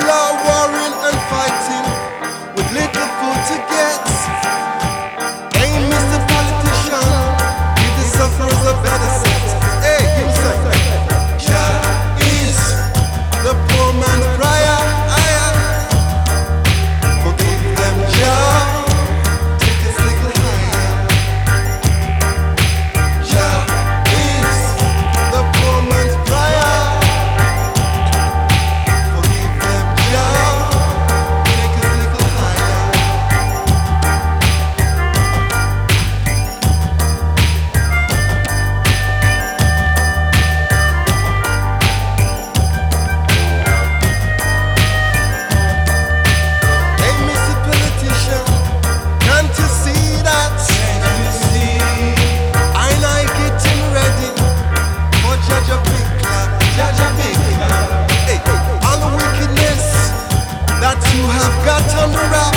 are warring and fighting with little food to get. Hey, Mr. Politician, give the sufferers a better set. Hey, give me some. Jah is the poor man's prayer. Forgive them, Jah. Take us a little higher. Jah is the poor man's prayer. Forgive them, Jah. Take us a little higher. Hey, Mr. Politician, can't you see that? I'm getting ready for Judge a big clap, Judge a big clap. Hey, all the wickedness that you have got on the wrap.